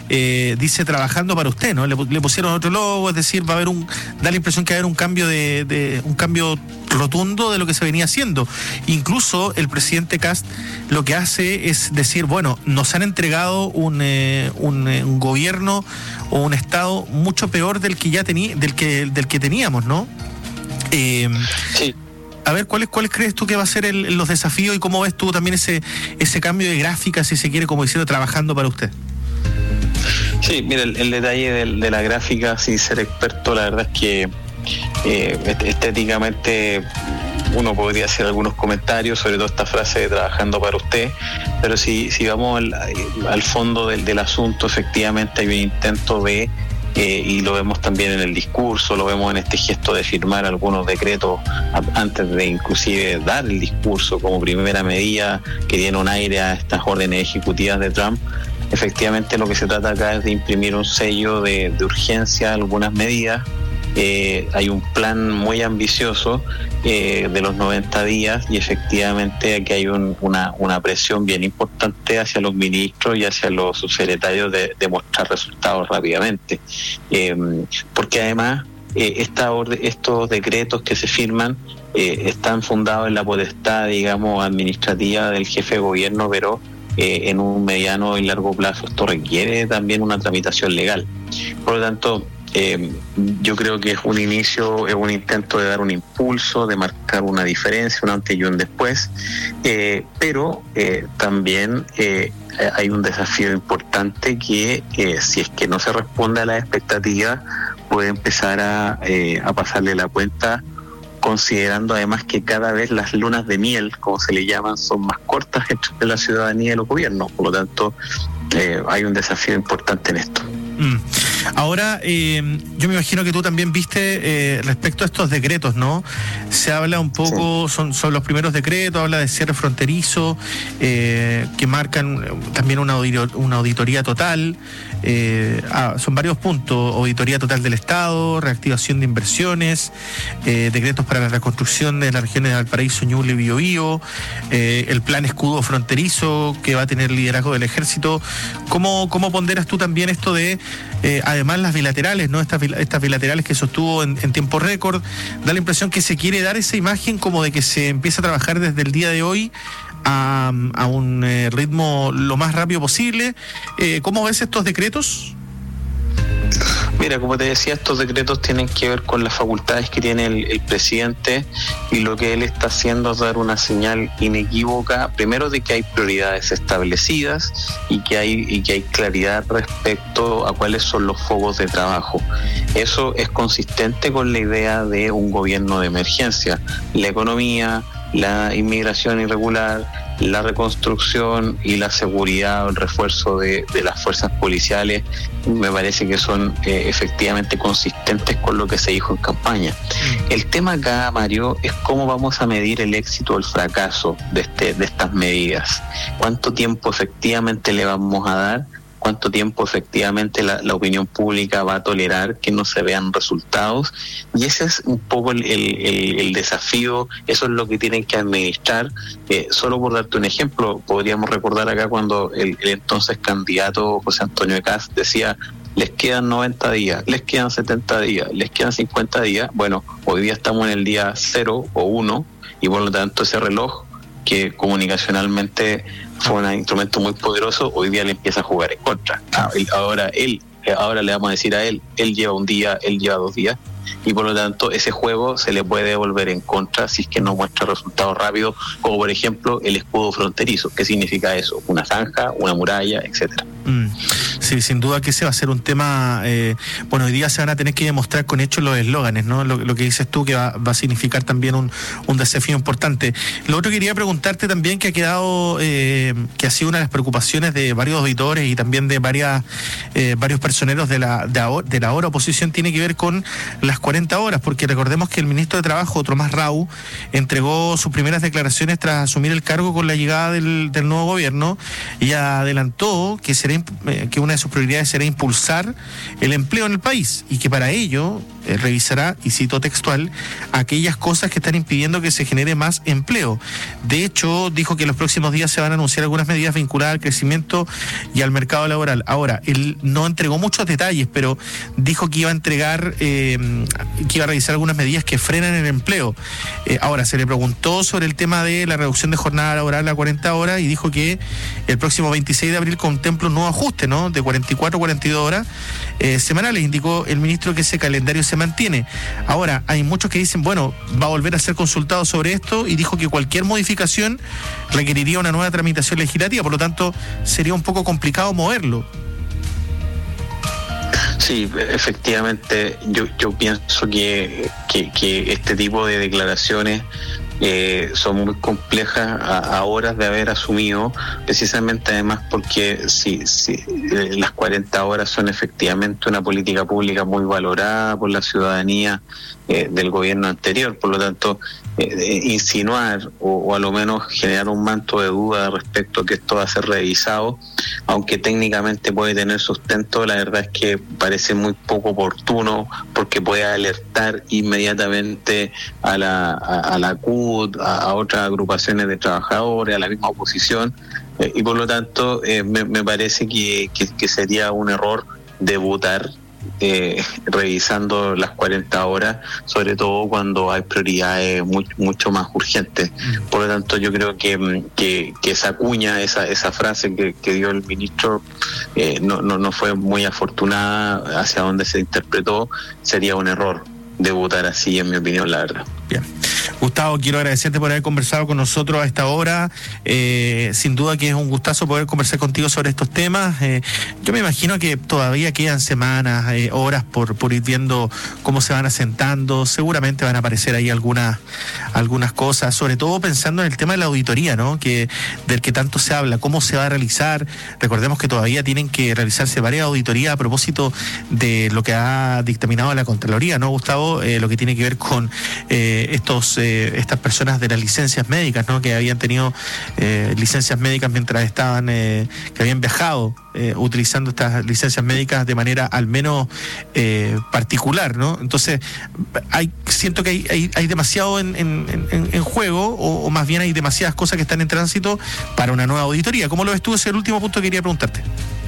eh, dice trabajando para usted, ¿no? Le, le pusieron otro logo, es decir, va a haber un, da la impresión que va a haber un cambio de, de un cambio rotundo de lo que se venía haciendo. Incluso el presidente Kast lo que hace es decir, bueno, nos han entregado un, eh, un, eh, un gobierno o un Estado mucho peor del que ya tení, del que del que teníamos, ¿no? Eh, sí. A ver, ¿cuáles cuáles crees tú que va a ser el, los desafíos y cómo ves tú también ese ese cambio de gráfica, si se quiere, como diciendo, trabajando para usted? Sí, mira, el, el detalle de, de la gráfica, sin ser experto, la verdad es que eh, estéticamente uno podría hacer algunos comentarios sobre toda esta frase de trabajando para usted, pero si, si vamos al, al fondo del, del asunto, efectivamente hay un intento de, eh, y lo vemos también en el discurso, lo vemos en este gesto de firmar algunos decretos a, antes de inclusive dar el discurso como primera medida que tiene un aire a estas órdenes ejecutivas de Trump. Efectivamente lo que se trata acá es de imprimir un sello de, de urgencia a algunas medidas. Eh, hay un plan muy ambicioso eh, de los noventa días y efectivamente aquí hay un, una, una presión bien importante hacia los ministros y hacia los subsecretarios de, de mostrar resultados rápidamente. Eh, porque además eh, esta orden, estos decretos que se firman eh, están fundados en la potestad, digamos, administrativa del jefe de gobierno, pero eh, en un mediano y largo plazo esto requiere también una tramitación legal. Por lo tanto, Eh, yo creo que es un inicio, es un intento de dar un impulso, de marcar una diferencia, un antes y un después, eh, pero eh, también eh, hay un desafío importante que eh, si es que no se responde a las expectativas puede empezar a, eh, a pasarle la cuenta, considerando además que cada vez las lunas de miel, como se le llaman, son más cortas entre la ciudadanía y los gobiernos. Por lo tanto, eh, hay un desafío importante en esto. Mm. Ahora, eh, yo me imagino que tú también viste eh, respecto a estos decretos, ¿no? Se habla un poco, sí. son, son los primeros decretos, habla de cierre fronterizo, eh, que marcan también una, auditoría, una auditoría total, eh, ah, son varios puntos: auditoría total del Estado, reactivación de inversiones, eh, decretos para la reconstrucción de las regiones de Valparaíso, Ñuble y Biobío, eh, el plan escudo fronterizo que va a tener liderazgo del Ejército. ¿Cómo, cómo ponderas tú también esto de Eh, además las bilaterales, ¿no? Estas, estas bilaterales que sostuvo en, en tiempo récord? Da la impresión que se quiere dar esa imagen como de que se empieza a trabajar desde el día de hoy a, a un eh, ritmo lo más rápido posible. Eh, ¿Cómo ves estos decretos? Mira, como te decía, estos decretos tienen que ver con las facultades que tiene el, el presidente, y lo que él está haciendo es dar una señal inequívoca, primero, de que hay prioridades establecidas y que hay, y que hay claridad respecto a cuáles son los focos de trabajo. Eso es consistente con la idea de un gobierno de emergencia: la economía, la inmigración irregular, la reconstrucción y la seguridad o el refuerzo de, de las fuerzas policiales. Me parece que son eh, efectivamente consistentes con lo que se dijo en campaña. El tema acá, Mario, es cómo vamos a medir el éxito o el fracaso de, este, de estas medidas. ¿Cuánto tiempo efectivamente le vamos a dar? ¿Cuánto tiempo efectivamente la, la opinión pública va a tolerar que no se vean resultados? Y ese es un poco el, el, el desafío, eso es lo que tienen que administrar. Eh, solo por darte un ejemplo, podríamos recordar acá cuando el, el entonces candidato José Antonio Kast decía: les quedan noventa días, les quedan setenta días, les quedan cincuenta días. Bueno, hoy día estamos en el día cero o uno, y por lo tanto ese reloj, que comunicacionalmente fue un instrumento muy poderoso, hoy día le empieza a jugar en contra. Ahora él, ahora le vamos a decir a él, él lleva un día, él lleva dos días, y por lo tanto ese juego se le puede volver en contra si es que no muestra resultados rápidos, como por ejemplo el escudo fronterizo. ¿Qué significa eso? Una zanja, una muralla, etcétera. Mm. Sí, sin duda que ese va a ser un tema. Eh, bueno, hoy día se van a tener que demostrar con hechos los eslóganes, ¿no? Lo, lo que dices tú, que va, va a significar también un, un desafío importante. Lo otro que quería preguntarte también, que ha quedado, eh, que ha sido una de las preocupaciones de varios auditores y también de varias eh, varios personeros de la, de, ahora, de la ahora oposición, tiene que ver con las cuarenta horas, porque recordemos que el ministro de Trabajo, Tomás Rau, entregó sus primeras declaraciones tras asumir el cargo con la llegada del, del nuevo gobierno, y adelantó que será eh, que una de sus prioridades será impulsar el empleo en el país, y que para ello eh, revisará, y cito textual, aquellas cosas que están impidiendo que se genere más empleo. De hecho, dijo que en los próximos días se van a anunciar algunas medidas vinculadas al crecimiento y al mercado laboral. Ahora, él no entregó muchos detalles, pero dijo que iba a entregar, eh, que iba a revisar algunas medidas que frenan el empleo. Eh, ahora, se le preguntó sobre el tema de la reducción de jornada laboral a cuarenta horas y dijo que el próximo veintiséis de abril contempla un nuevo ajuste, ¿no?, de cuarenta y cuatro a cuarenta y dos horas eh, semanales. Indicó el ministro que ese calendario se mantiene. Ahora, hay muchos que dicen, bueno, va a volver a ser consultado sobre esto, y dijo que cualquier modificación requeriría una nueva tramitación legislativa, por lo tanto sería un poco complicado moverlo. Sí, efectivamente, yo, yo pienso que, que, que este tipo de declaraciones eh, son muy complejas a, a horas de haber asumido, precisamente además porque si, si eh, las cuarenta horas son efectivamente una política pública muy valorada por la ciudadanía eh, del gobierno anterior, por lo tanto eh, insinuar o, o a lo menos generar un manto de duda respecto a que esto va a ser revisado, aunque técnicamente puede tener sustento, la verdad es que parece muy poco oportuno, porque puede alertar inmediatamente a la, a, a la C U T, a, a otras agrupaciones de trabajadores, a la misma oposición, eh, y por lo tanto eh, me, me parece que, que, que sería un error debutar Eh, revisando las cuarenta horas, sobre todo cuando hay prioridades muy, mucho más urgentes. Por lo tanto, yo creo que, que, que esa cuña, esa, esa frase que, que dio el ministro eh, no, no, no fue muy afortunada hacia donde se interpretó. Sería un error debutar así, en mi opinión, la verdad. Bien. Gustavo, quiero agradecerte por haber conversado con nosotros a esta hora. Eh, sin duda que es un gustazo poder conversar contigo sobre estos temas. Eh, yo me imagino que todavía quedan semanas, eh, horas por, por ir viendo cómo se van asentando. Seguramente van a aparecer ahí algunas, algunas cosas, sobre todo pensando en el tema de la auditoría, ¿no?, que, del que tanto se habla, cómo se va a realizar. Recordemos que todavía tienen que realizarse varias auditorías a propósito de lo que ha dictaminado la Contraloría, ¿no, Gustavo? Eh, lo que tiene que ver con eh, estos eh, estas personas de las licencias médicas, ¿no?, que habían tenido eh, licencias médicas mientras estaban, eh, que habían viajado eh, utilizando estas licencias médicas de manera al menos eh, particular, ¿no? Entonces, hay siento que hay, hay, hay demasiado en, en, en, en juego, o, o más bien hay demasiadas cosas que están en tránsito para una nueva auditoría. ¿Cómo lo ves tú? Ese es el último punto que quería preguntarte.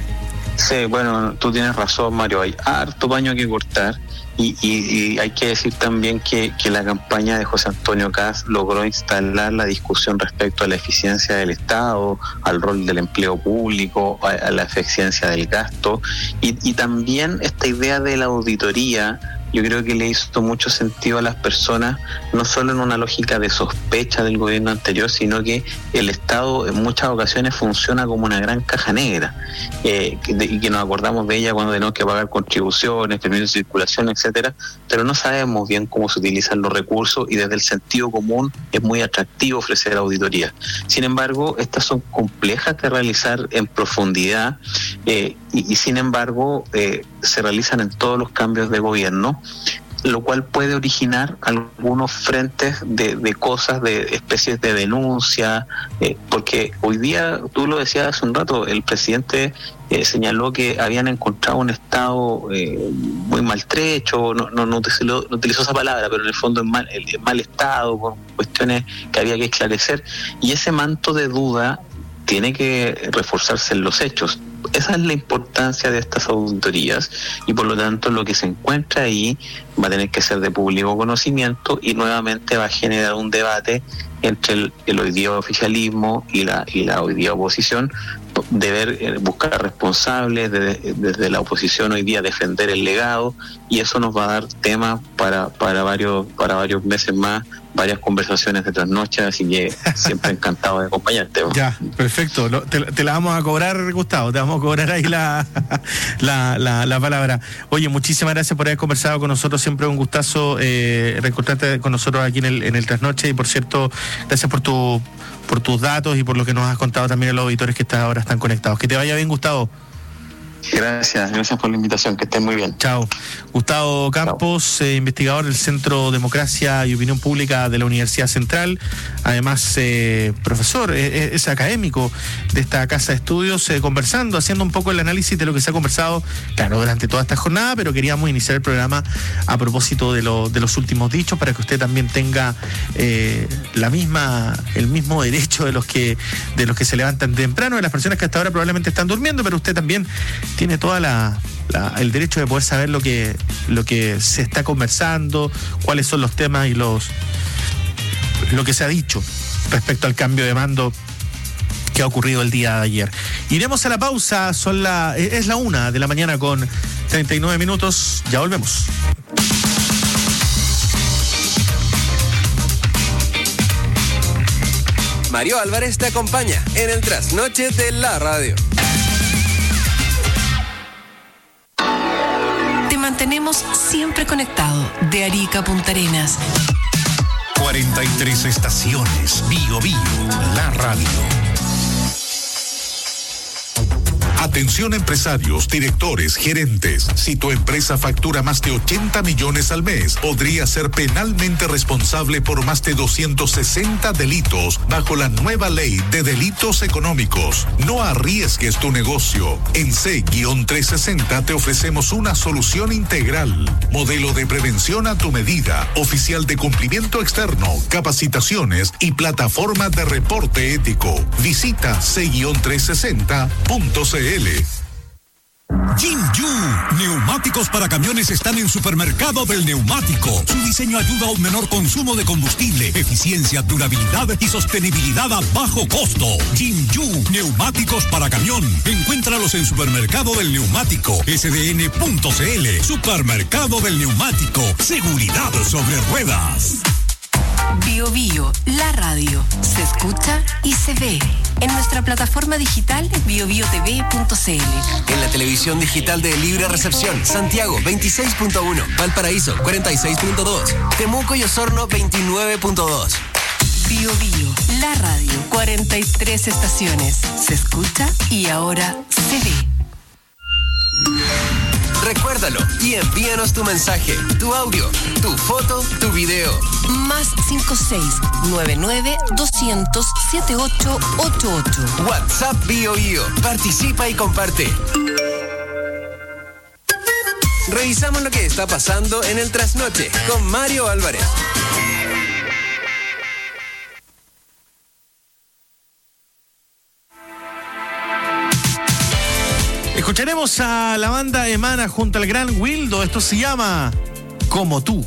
Sí, bueno, tú tienes razón, Mario, hay harto paño que cortar. Y, y, y hay que decir también que, que la campaña de José Antonio Kast logró instalar la discusión respecto a la eficiencia del Estado, al rol del empleo público, a, a la eficiencia del gasto, y, y también esta idea de la auditoría. Yo creo que le hizo mucho sentido a las personas, no solo en una lógica de sospecha del gobierno anterior, sino que el Estado en muchas ocasiones funciona como una gran caja negra, eh, que de, y que nos acordamos de ella cuando tenemos que pagar contribuciones, permisos de circulación, etcétera, pero no sabemos bien cómo se utilizan los recursos, y desde el sentido común es muy atractivo ofrecer auditoría. Sin embargo, estas son complejas de realizar en profundidad, eh, y, y sin embargo eh, se realizan en todos los cambios de gobierno, lo cual puede originar algunos frentes de, de cosas, de especies de denuncia, eh, porque hoy día, tú lo decías hace un rato, el presidente eh, señaló que habían encontrado un Estado eh, muy maltrecho, no, no, no, utilizó, no utilizó esa palabra, pero en el fondo en mal, en mal estado, con cuestiones que había que esclarecer, y ese manto de duda tiene que reforzarse en los hechos. Esa es la importancia de estas auditorías, y por lo tanto lo que se encuentra ahí va a tener que ser de público conocimiento, y nuevamente va a generar un debate entre el, el hoy día oficialismo y la y la hoy día oposición, de ver, eh, buscar responsables, de, de, desde la oposición hoy día defender el legado, y eso nos va a dar temas para para varios para varios meses más, varias conversaciones de trasnoche, así que siempre encantado de acompañarte. Ya, perfecto, lo, te, te la vamos a cobrar, Gustavo, te vamos a cobrar ahí la, la, la, la palabra. Oye, muchísimas gracias por haber conversado con nosotros, siempre un gustazo eh, reencontrarte con nosotros aquí en el, en el trasnoche, y por cierto, gracias por tu por tus datos y por lo que nos has contado también a los auditores que está, ahora están conectados. Que te vaya bien, Gustavo. Gracias, gracias por la invitación, que estén muy bien. Chao. Gustavo Campos, eh, investigador del Centro Democracia y Opinión Pública de la Universidad Central, además eh, profesor, eh, es académico de esta casa de estudios, eh, conversando, haciendo un poco el análisis de lo que se ha conversado, claro, durante toda esta jornada, pero queríamos iniciar el programa a propósito de, lo, de los últimos dichos, para que usted también tenga eh, la misma, el mismo derecho de los que, de los que se levantan temprano, de las personas que hasta ahora probablemente están durmiendo, pero usted también tiene toda la, la el derecho de poder saber lo que lo que se está conversando, cuáles son los temas y los lo que se ha dicho respecto al cambio de mando que ha ocurrido el día de ayer. Iremos a la pausa, son la es la una de la mañana con treinta y nueve minutos, ya volvemos. Mario Álvarez te acompaña en el trasnoche de la radio. Mantenemos siempre conectado de Arica a Punta Arenas. cuarenta y tres estaciones. Bio Bio, la radio. Atención empresarios, directores, gerentes. Si tu empresa factura más de ochenta millones al mes, podría ser penalmente responsable por más de doscientos sesenta delitos bajo la nueva ley de delitos económicos. No arriesgues tu negocio. En C trescientos sesenta te ofrecemos una solución integral. Modelo de prevención a tu medida, oficial de cumplimiento externo, capacitaciones y plataforma de reporte ético. Visita C trescientos sesenta punto c l. Jinju, neumáticos para camiones están en Supermercado del Neumático. Su diseño ayuda a un menor consumo de combustible, eficiencia, durabilidad y sostenibilidad a bajo costo. Jinju, neumáticos para camión. Encuéntralos en Supermercado del Neumático, S D N punto c l. Supermercado del Neumático, seguridad sobre ruedas. Bio Bio, la radio, se escucha y se ve en nuestra plataforma digital bio bio t v punto c l. En la televisión digital de Libre Recepción, Santiago veintiséis punto uno, Valparaíso cuarenta y seis punto dos, Temuco y Osorno veintinueve punto dos. Bio Bio, la radio, cuarenta y tres estaciones, se escucha y ahora se ve. Recuérdalo y envíanos tu mensaje, tu audio, tu foto, tu video. Más cinco seis nueve nueve doscientos setenta y ocho ochenta y ocho. WhatsApp Bio Bio. Participa y comparte. Revisamos lo que está pasando en el trasnoche con Mario Álvarez. Escucharemos a la banda Emana junto al gran Wildo. Esto se llama Como Tú.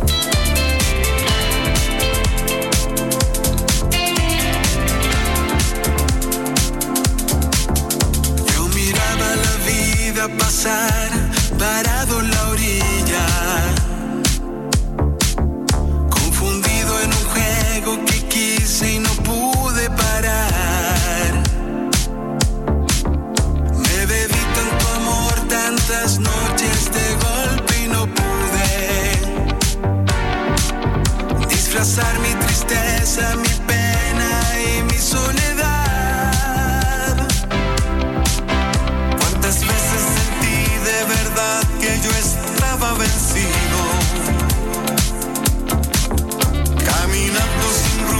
Yo miraba la vida pasar, parado en la orilla, confundido en un juego que quise y no pude parar. Me bebí tanto amor, tantas noches de golpe y no pude disfrazar mi tristeza, mi pena y mi soledad. Cuántas veces sentí de verdad que yo estaba vencido, caminando sin rumbo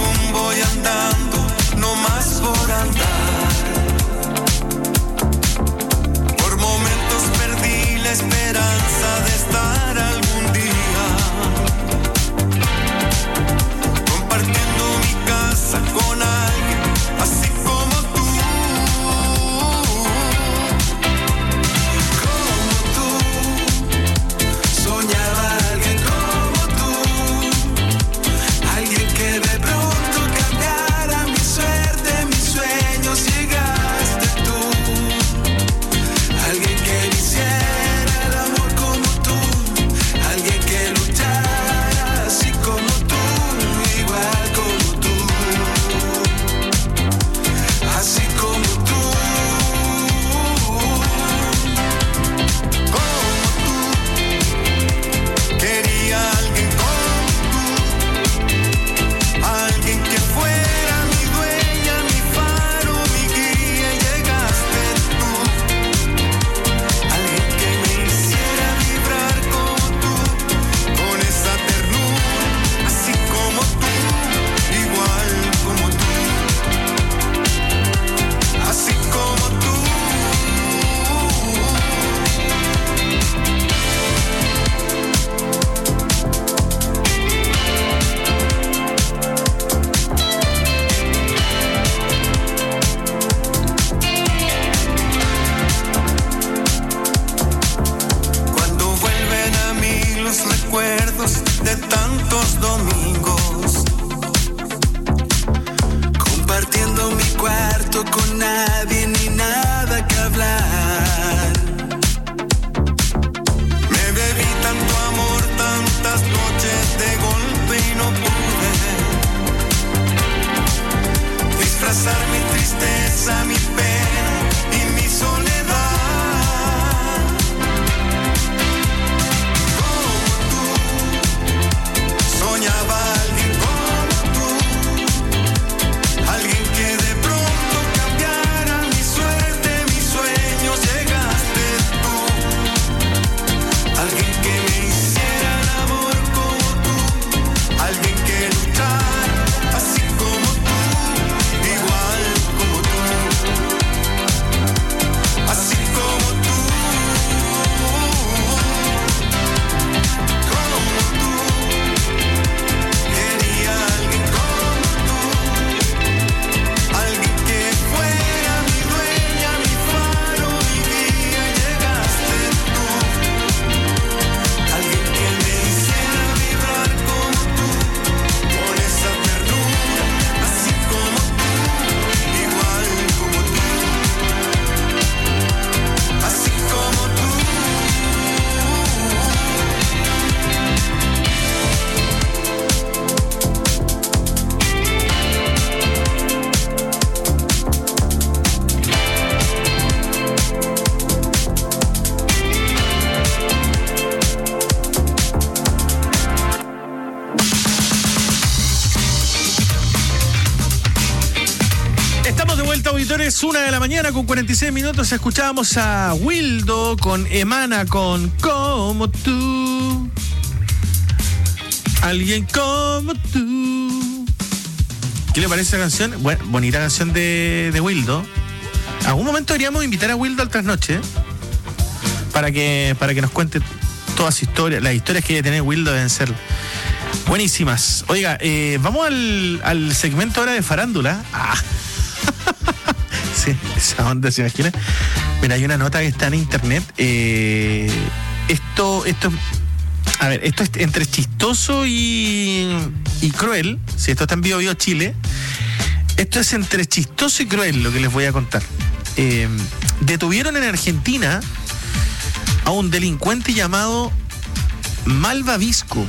las una de la mañana con cuarenta y seis minutos escuchábamos a Wildo con Emana con Como Tú. Alguien como tú. ¿Qué le parece la canción? Bueno, bonita canción de, de Wildo. Algún momento deberíamos invitar a Wildo al trasnoche, ¿eh? para que para que nos cuente todas sus historias. Las historias que debe tener Wildo deben ser buenísimas. Oiga, eh, vamos al, al segmento ahora de farándula. Ah. Sí, esa onda, ¿se imagina? Mira, hay una nota que está en internet. Eh, esto, esto, a ver, esto es entre chistoso y, y cruel. Si esto está en Bio Bio Chile. Esto es entre chistoso y cruel lo que les voy a contar. Eh, detuvieron en Argentina a un delincuente llamado Malvavisco.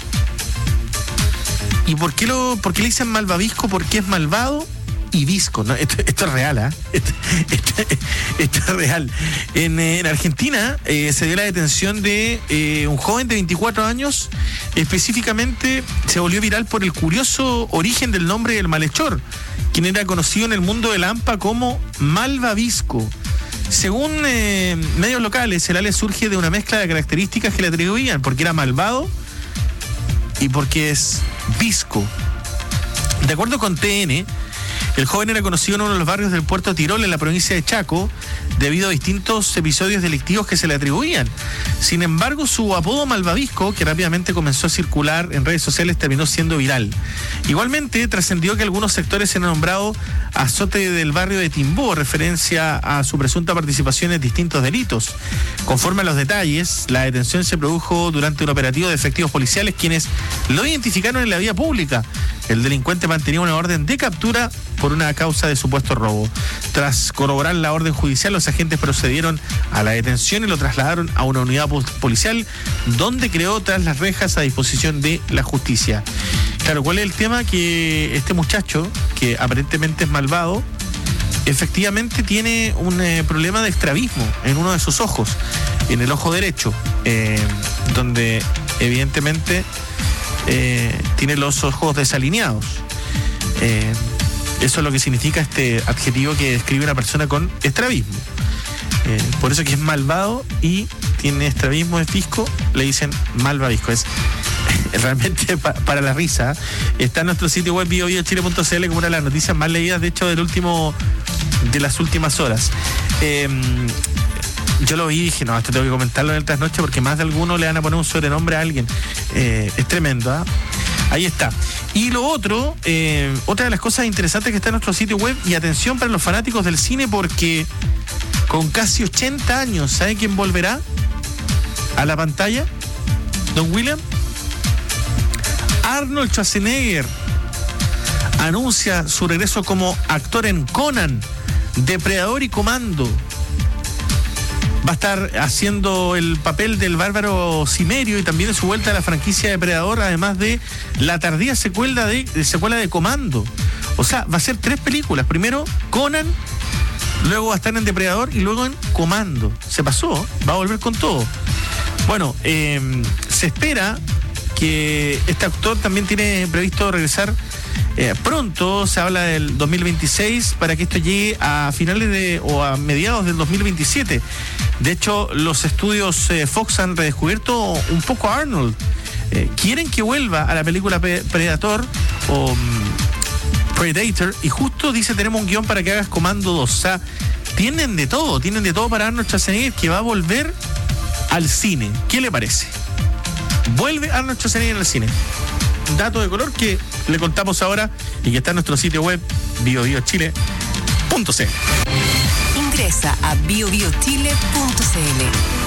¿Y por qué, lo, por qué le dicen Malvavisco? Porque es malvado y visco, ¿no? Esto, esto es real, ¿eh? Esto, esto, esto es real. En, en Argentina eh, se dio la detención de eh, un joven de veinticuatro años. Específicamente se volvió viral por el curioso origen del nombre del malhechor, quien era conocido en el mundo del AMPA como Malvavisco. Según eh, medios locales, el alias surge de una mezcla de características que le atribuían, porque era malvado y porque es visco. De acuerdo con T N, el joven era conocido en uno de los barrios del Puerto Tirol, en la provincia de Chaco, debido a distintos episodios delictivos que se le atribuían. Sin embargo, su apodo Malvavisco, que rápidamente comenzó a circular en redes sociales, terminó siendo viral. Igualmente, trascendió que algunos sectores se han nombrado azote del barrio de Timbó, referencia a su presunta participación en distintos delitos. Conforme a los detalles, la detención se produjo durante un operativo de efectivos policiales, quienes lo identificaron en la vía pública. El delincuente mantenía una orden de captura por una causa de supuesto robo. Tras corroborar la orden judicial, los agentes procedieron a la detención y lo trasladaron a una unidad policial, donde quedó tras las rejas a disposición de la justicia. Claro, ¿cuál es el tema? Que este muchacho, que aparentemente es malvado, efectivamente tiene un eh, problema de estrabismo en uno de sus ojos, en el ojo derecho, eh, donde evidentemente eh, tiene los ojos desalineados. Eh, Eso es lo que significa este adjetivo que describe una persona con estrabismo. Eh, por eso que es malvado y tiene estrabismo, es visco, le dicen malvavisco. Es realmente pa, para la risa. Está en nuestro sitio web bio bio chile punto c l como una de las noticias más leídas, de hecho, del último, de las últimas horas. Eh, yo lo vi y dije, no, esto tengo que comentarlo en el trasnoche porque más de alguno le van a poner un sobrenombre a alguien. Eh, es tremendo, ¿ah? ¿eh? Ahí está. Y lo otro, eh, otra de las cosas interesantes que está en nuestro sitio web, y atención para los fanáticos del cine, porque con casi ochenta años, ¿sabe quién volverá a la pantalla? Don William. Arnold Schwarzenegger anuncia su regreso como actor en Conan, Depredador y Comando. Va a estar haciendo el papel del bárbaro Cimerio y también de su vuelta a la franquicia Depredador, además de la tardía secuela de, de secuela de Comando. O sea, va a ser tres películas. Primero Conan, luego va a estar en Depredador y luego en Comando. Se pasó, va a volver con todo. Bueno, eh, se espera que este actor también tiene previsto regresar eh, pronto. Se habla del dos mil veintiséis para que esto llegue a finales de o a mediados del dos mil veintisiete. De hecho, los estudios eh, Fox han redescubierto un poco a Arnold. Eh, quieren que vuelva a la película Predator o um, Predator, y justo dice, tenemos un guión para que hagas Comando dos. O sea, tienen de todo, tienen de todo para Arnold Schwarzenegger, que va a volver al cine. ¿Qué le parece? Vuelve Arnold Schwarzenegger al cine. Dato de color que le contamos ahora y que está en nuestro sitio web bio bio chile punto c l. Ingresa a bio bio chile punto c l.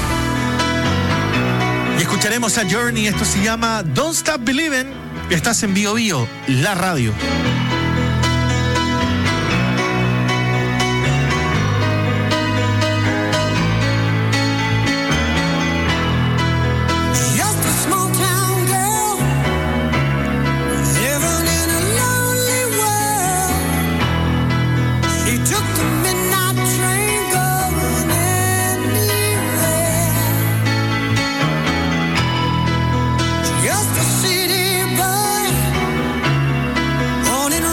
Y escucharemos a Journey. Esto se llama Don't Stop Believing. Estás en Bio Bio, la radio. Just a city boy, born in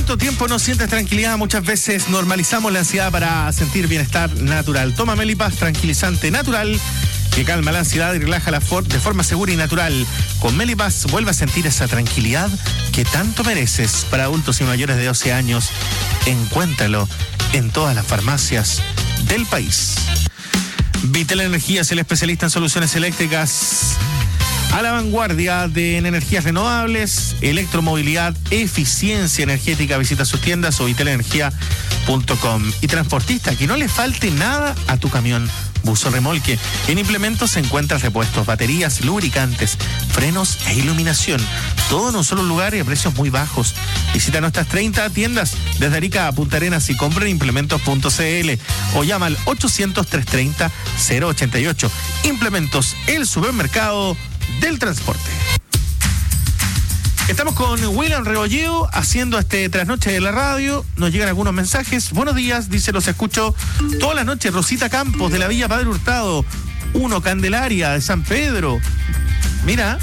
¿Cuánto tiempo no sientes tranquilidad? Muchas veces normalizamos la ansiedad para sentir bienestar natural. Toma Melipaz, tranquilizante natural que calma la ansiedad y relaja la for- de forma segura y natural. Con Melipaz vuelve a sentir esa tranquilidad que tanto mereces. Para adultos y mayores de doce años, encuéntralo en todas las farmacias del país. Vitel Energía es el especialista en soluciones eléctricas a la vanguardia de en energías renovables, electromovilidad, eficiencia energética. Visita sus tiendas o vitel energía punto com. Y transportista, que no le falte nada a tu camión, bus o remolque. En implementos se encuentran repuestos, baterías, lubricantes, frenos e iluminación. Todo en un solo lugar y a precios muy bajos. Visita nuestras treinta tiendas desde Arica a Punta Arenas y compra en implementos punto c l o llama al ochocientos, trescientos treinta, cero ochenta y ocho. Implementos, el supermercado del transporte. Estamos con William Rebolleo haciendo este trasnoche de la radio. Nos llegan algunos mensajes. Buenos días, dice, los escucho todas las noches. Rosita Campos de la Villa Padre Hurtado. Uno Candelaria de San Pedro. Mira,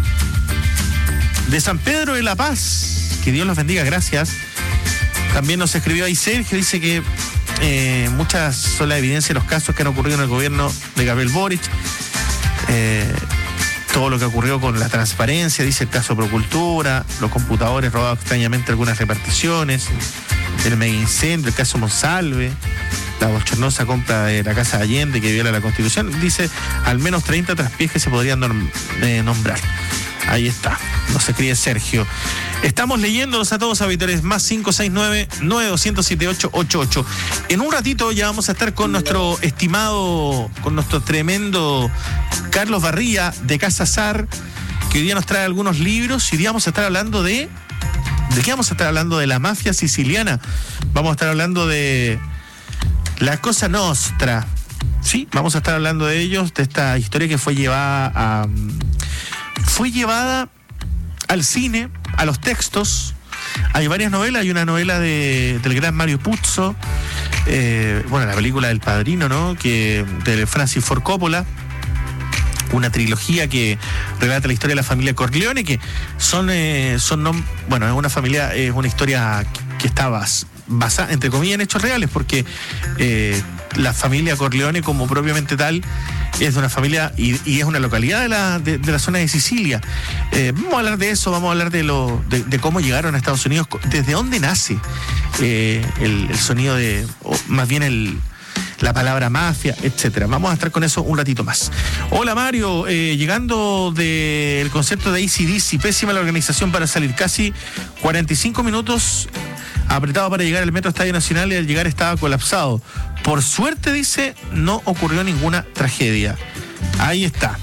de San Pedro de La Paz. Que Dios los bendiga, gracias. También nos escribió ahí Sergio, dice que eh, muchas son la evidencia de los casos que han ocurrido en el gobierno de Gabriel Boric. Eh, todo lo que ocurrió con la transparencia, dice el caso Procultura, los computadores robados extrañamente, algunas reparticiones, el mega incendio, el caso Monsalve, la bochornosa compra de la Casa de Allende que viola la Constitución. Dice al menos treinta traspiés que se podrían norm- eh, nombrar. Ahí está, nos escribe Sergio. Estamos leyéndolos a todos, habitores, más cinco seis nueve, nueve dos cero siete ocho ocho ocho. En un ratito ya vamos a estar con nuestro estimado, con nuestro tremendo Carlos Barría de Casa Sar, que hoy día nos trae algunos libros. Y hoy día vamos a estar hablando de... ¿De qué vamos a estar hablando? De la mafia siciliana. Vamos a estar hablando de la Cosa Nostra. Sí, vamos a estar hablando de ellos, de esta historia que fue llevada a... Fue llevada al cine, a los textos. Hay varias novelas, hay una novela de, del gran Mario Puzo, eh, bueno, la película del Padrino, ¿no? Que de Francis Ford Coppola, una trilogía que relata la historia de la familia Corleone, que son, eh, son no, bueno, es una familia, es una historia que está bas, basada, entre comillas, en hechos reales, porque eh, la familia Corleone, como propiamente tal, es de una familia y, y es una localidad de la, de, de la zona de Sicilia. Eh, vamos a hablar de eso, vamos a hablar de, lo, de, de cómo llegaron a Estados Unidos, desde dónde nace eh, el, el sonido de, o más bien el... la palabra mafia, etcétera. Vamos a estar con eso un ratito más. Hola Mario, eh, llegando del concierto de A C D C, pésima la organización para salir, casi cuarenta y cinco minutos apretado para llegar al Metro Estadio Nacional y al llegar estaba colapsado. Por suerte, dice, no ocurrió ninguna tragedia. Ahí está.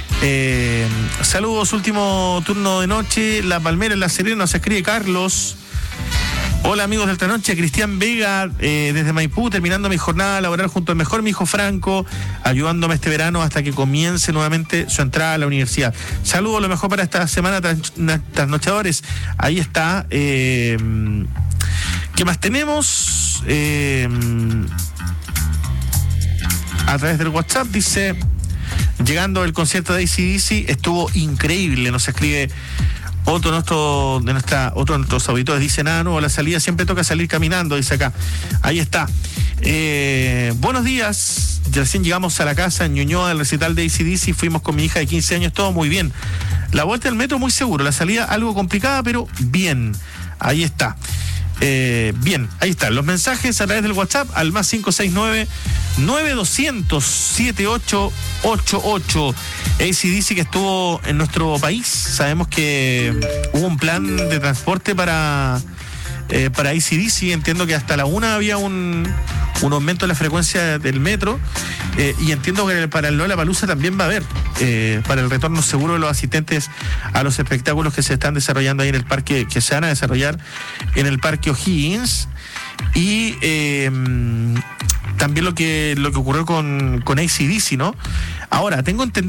Eh, saludos, último turno de noche, La Palmera en La Serena, nos escribe Carlos. Hola amigos del Trasnoche, Cristian Vega, eh, desde Maipú, terminando mi jornada laboral junto al mejor mi hijo Franco, ayudándome este verano hasta que comience nuevamente su entrada a la universidad. Saludos, lo mejor para esta semana, tras, trasnochadores. Ahí está. Eh, ¿Qué más tenemos? Eh, a través del WhatsApp dice, llegando el concierto de A C D C, estuvo increíble, nos escribe... Otro, nuestro, de nuestra, otro de nuestros auditores dice, nada nuevo, la salida siempre toca salir caminando, dice acá. Ahí está. Eh, buenos días, recién llegamos a la casa en Ñuñoa del recital de A C D C, fuimos con mi hija de quince años, todo muy bien. La vuelta al metro muy seguro, la salida algo complicada, pero bien. Ahí está. Eh, bien, ahí están los mensajes a través del WhatsApp al más cinco seis nueve, nueve dos cero cero, siete ocho ocho ocho. A C D C que estuvo en nuestro país, sabemos que hubo un plan de transporte para eh, para A C D C, entiendo que hasta la una había un, un aumento de la frecuencia del metro, eh, y entiendo que para el Lollapalooza también va a haber, eh, para el retorno seguro de los asistentes a los espectáculos que se están desarrollando ahí en el parque, que se van a desarrollar en el Parque O'Higgins. Y eh, también lo que lo que ocurrió con, con A C D C, ¿no? Ahora, tengo entendido